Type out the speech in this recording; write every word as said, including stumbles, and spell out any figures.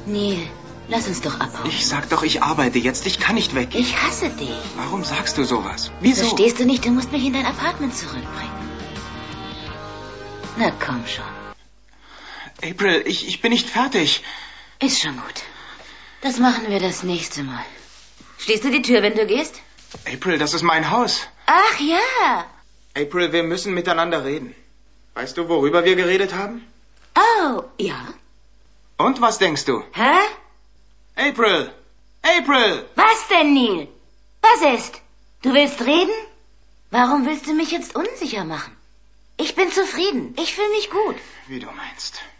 Neil, lass uns doch abhauen. Ich sag doch, ich arbeite jetzt. Ich kann nicht weg. Ich hasse dich. Warum sagst du sowas? Wieso? Verstehst du nicht? Du musst mich in dein Apartment zurückbringen. Na komm schon. April, ich, ich bin nicht fertig. Ist schon gut. Das machen wir das nächste Mal. Schließt du die Tür, wenn du gehst? April, das ist mein Haus. Ach ja. April, wir müssen miteinander reden. Weißt du, worüber wir geredet haben? Oh, ja. Und was denkst du? Hä? April! April! Was denn, Neil? Was ist? Du willst reden? Warum willst du mich jetzt unsicher machen? Ich bin zufrieden. Ich fühle mich gut. Wie du meinst.